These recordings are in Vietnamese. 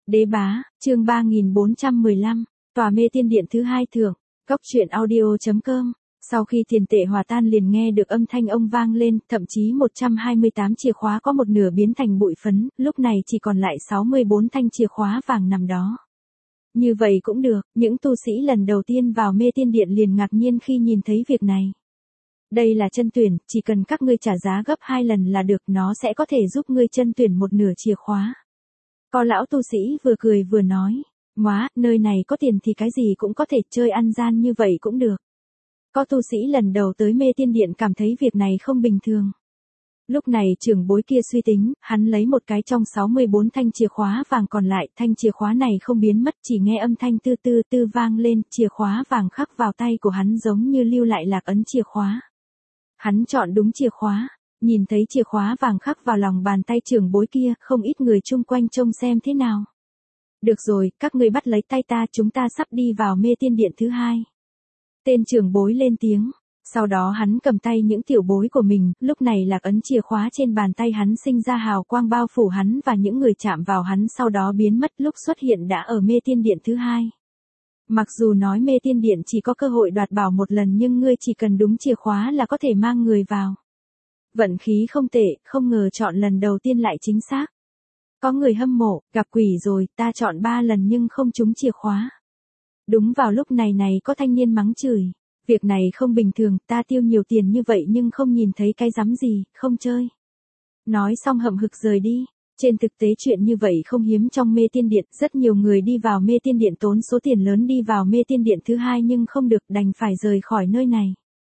Đế bá, chương 3415, tòa mê tiên điện thứ hai thưởng, Cốc truyện audio.com. Sau khi tiền tệ hòa tan liền nghe được âm thanh ông vang lên, thậm chí 128 chìa khóa có một nửa biến thành bụi phấn, lúc này chỉ còn lại 64 thanh chìa khóa vàng nằm đó. Như vậy cũng được, những tu sĩ lần đầu tiên vào mê tiên điện liền ngạc nhiên khi nhìn thấy việc này. Đây là chân tuyển, chỉ cần các ngươi trả giá gấp 2 lần là được, nó sẽ có thể giúp ngươi chân tuyển một nửa chìa khóa. Có lão tu sĩ vừa cười vừa nói, "Móa, nơi này có tiền thì cái gì cũng có thể, chơi ăn gian như vậy cũng được." Có tu sĩ lần đầu tới mê tiên điện cảm thấy việc này không bình thường. Lúc này trưởng bối kia suy tính, hắn lấy một cái trong 64 thanh chìa khóa vàng còn lại, thanh chìa khóa này không biến mất, chỉ nghe âm thanh tư tư tư vang lên, chìa khóa vàng khắc vào tay của hắn giống như lưu lại lạc ấn chìa khóa. Hắn chọn đúng chìa khóa, nhìn thấy chìa khóa vàng khắc vào lòng bàn tay trưởng bối kia, không ít người chung quanh trông xem thế nào. "Được rồi, các ngươi bắt lấy tay ta, chúng ta sắp đi vào mê tiên điện thứ hai." Tên trưởng bối lên tiếng. Sau đó hắn cầm tay những tiểu bối của mình, lúc này lạc ấn chìa khóa trên bàn tay hắn sinh ra hào quang bao phủ hắn và những người chạm vào hắn, sau đó biến mất, lúc xuất hiện đã ở mê tiên điện thứ hai. Mặc dù nói mê tiên điện chỉ có cơ hội đoạt bảo một lần nhưng ngươi chỉ cần đúng chìa khóa là có thể mang người vào. Vận khí không tệ, không ngờ chọn lần đầu tiên lại chính xác. Có người hâm mộ, gặp quỷ rồi, ta chọn 3 lần nhưng không trúng chìa khóa. Đúng vào lúc này có thanh niên mắng chửi. Việc này không bình thường, ta tiêu nhiều tiền như vậy nhưng không nhìn thấy cái rắm gì, không chơi. Nói xong hậm hực rời đi. Trên thực tế chuyện như vậy không hiếm trong mê tiên điện, rất nhiều người đi vào mê tiên điện tốn số tiền lớn đi vào mê tiên điện thứ hai nhưng không được, đành phải rời khỏi nơi này.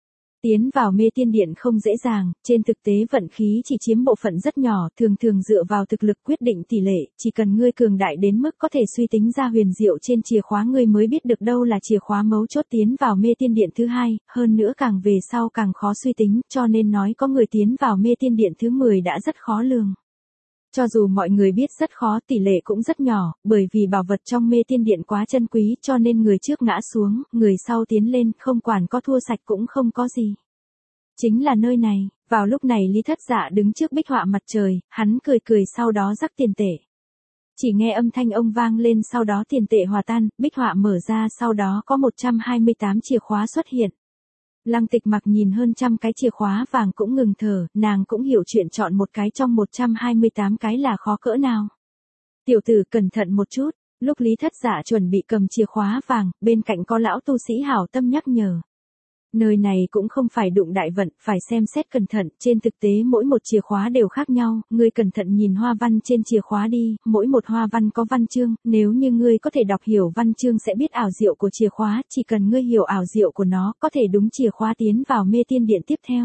Tiến vào mê tiên điện không dễ dàng, trên thực tế vận khí chỉ chiếm bộ phận rất nhỏ, thường thường dựa vào thực lực quyết định tỷ lệ, chỉ cần ngươi cường đại đến mức có thể suy tính ra huyền diệu trên chìa khóa ngươi mới biết được đâu là chìa khóa mấu chốt tiến vào mê tiên điện thứ hai, hơn nữa càng về sau càng khó suy tính, cho nên nói có người tiến vào mê tiên điện thứ 10 đã rất khó lường. Cho dù mọi người biết rất khó, tỷ lệ cũng rất nhỏ, bởi vì bảo vật trong mê tiên điện quá chân quý cho nên người trước ngã xuống, người sau tiến lên, không quản có thua sạch cũng không có gì. Chính là nơi này, vào lúc này Lý Thất Dạ đứng trước bích họa mặt trời, hắn cười cười sau đó rắc tiền tệ. Chỉ nghe âm thanh ông vang lên sau đó tiền tệ hòa tan, bích họa mở ra sau đó có 128 chìa khóa xuất hiện. Lăng Tịch Mặc nhìn hơn trăm cái chìa khóa vàng cũng ngừng thở, nàng cũng hiểu chuyện chọn một cái trong 128 cái là khó cỡ nào. "Tiểu tử cẩn thận một chút." Lúc Lý Thất Dạ chuẩn bị cầm chìa khóa vàng, bên cạnh có lão tu sĩ hảo tâm nhắc nhở. Nơi này cũng không phải đụng đại vận, phải xem xét cẩn thận, trên thực tế mỗi một chìa khóa đều khác nhau, ngươi cẩn thận nhìn hoa văn trên chìa khóa đi, mỗi một hoa văn có văn chương, nếu như ngươi có thể đọc hiểu văn chương sẽ biết ảo diệu của chìa khóa, chỉ cần ngươi hiểu ảo diệu của nó, có thể đúng chìa khóa tiến vào mê tiên điện tiếp theo.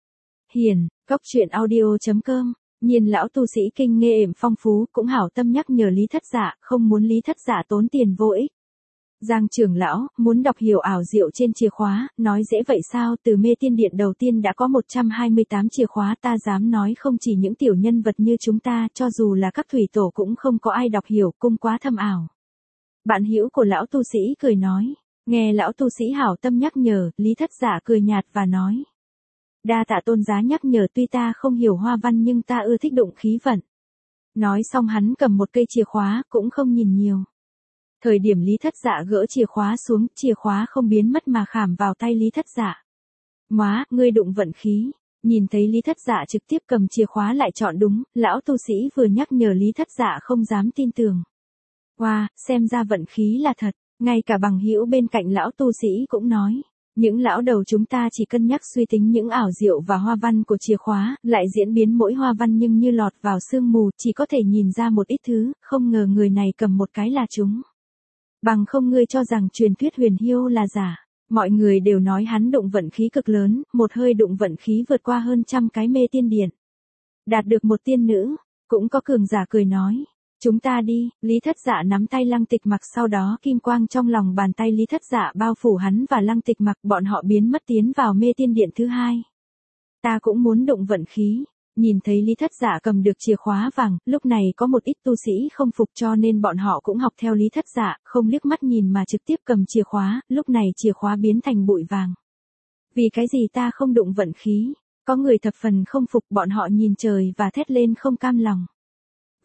Hiền, Cốc truyện audio.com. Nhìn lão tu sĩ kinh nghê ẻm phong phú, cũng hảo tâm nhắc nhở Lý Thất Dạ, không muốn Lý Thất Dạ tốn tiền vô ích. "Giang trưởng lão, muốn đọc hiểu ảo diệu trên chìa khóa, nói dễ vậy sao, từ mê tiên điện đầu tiên đã có 128 chìa khóa, ta dám nói không chỉ những tiểu nhân vật như chúng ta, cho dù là các thủy tổ cũng không có ai đọc hiểu, cung quá thâm ảo." Bạn hữu của lão tu sĩ cười nói. Nghe lão tu sĩ hảo tâm nhắc nhở, Lý Thất Dạ cười nhạt và nói. "Đa tạ tôn giá nhắc nhở, tuy ta không hiểu hoa văn nhưng ta ưa thích đụng khí vận." Nói xong hắn cầm một cây chìa khóa, cũng không nhìn nhiều. Thời điểm Lý Thất Dạ gỡ chìa khóa xuống, chìa khóa không biến mất mà khảm vào tay Lý Thất Dạ. "Móa, ngươi đụng vận khí." Nhìn thấy Lý Thất Dạ trực tiếp cầm chìa khóa lại chọn đúng, lão tu sĩ vừa nhắc nhở Lý Thất Dạ không dám tin tưởng. "Wow, xem ra vận khí là thật." Ngay cả bằng hữu bên cạnh lão tu sĩ cũng nói. Những lão đầu chúng ta chỉ cân nhắc suy tính những ảo diệu và hoa văn của chìa khóa, lại diễn biến mỗi hoa văn nhưng như lọt vào sương mù, chỉ có thể nhìn ra một ít thứ, không ngờ người này cầm một cái là chúng. Bằng không ngươi cho rằng truyền thuyết huyền hiêu là giả. Mọi người đều nói hắn đụng vận khí cực lớn, một hơi đụng vận khí vượt qua hơn trăm cái mê tiên điện. Đạt được một tiên nữ, cũng có cường giả cười nói. "Chúng ta đi." Lý Thất Dạ nắm tay Lăng Tịch Mặc, sau đó kim quang trong lòng bàn tay Lý Thất Dạ bao phủ hắn và Lăng Tịch Mặc, bọn họ biến mất tiến vào mê tiên điện thứ hai. "Ta cũng muốn đụng vận khí." Nhìn thấy Lý Thất Dạ cầm được chìa khóa vàng, lúc này có một ít tu sĩ không phục cho nên bọn họ cũng học theo Lý Thất Dạ, không liếc mắt nhìn mà trực tiếp cầm chìa khóa, lúc này chìa khóa biến thành bụi vàng. "Vì cái gì ta không đụng vận khí?" Có người thập phần không phục, bọn họ nhìn trời và thét lên không cam lòng.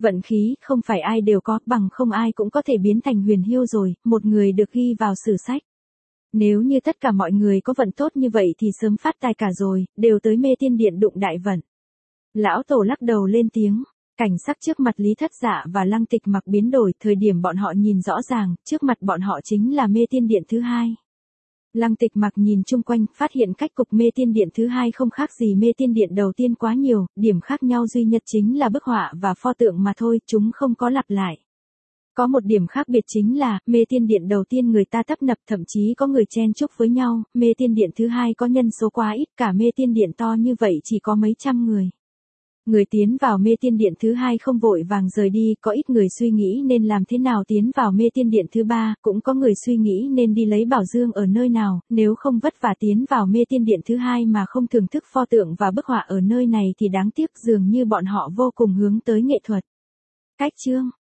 Vận khí không phải ai đều có, bằng không ai cũng có thể biến thành huyền hiêu rồi, một người được ghi vào sử sách. Nếu như tất cả mọi người có vận tốt như vậy thì sớm phát tài cả rồi, đều tới Mê Tiên Điện đụng đại vận. Lão Tổ lắc đầu lên tiếng, cảnh sắc trước mặt Lý Thất Dạ và Lăng Tịch Mặc biến đổi, thời điểm bọn họ nhìn rõ ràng, trước mặt bọn họ chính là Mê Tiên Điện thứ hai. Lăng Tịch Mặc nhìn chung quanh, phát hiện cách cục Mê Tiên Điện thứ hai không khác gì Mê Tiên Điện đầu tiên quá nhiều, điểm khác nhau duy nhất chính là bức họa và pho tượng mà thôi, chúng không có lặp lại. Có một điểm khác biệt chính là, Mê Tiên Điện đầu tiên người ta tấp nập, thậm chí có người chen chúc với nhau, Mê Tiên Điện thứ hai có nhân số quá ít, cả Mê Tiên Điện to như vậy chỉ có mấy trăm người. Người tiến vào Mê Tiên Điện thứ hai không vội vàng rời đi, có ít người suy nghĩ nên làm thế nào tiến vào Mê Tiên Điện thứ ba, cũng có người suy nghĩ nên đi lấy bảo dương ở nơi nào, nếu không vất vả tiến vào Mê Tiên Điện thứ hai mà không thưởng thức pho tượng và bức họa ở nơi này thì đáng tiếc, dường như bọn họ vô cùng hướng tới nghệ thuật. Cách chương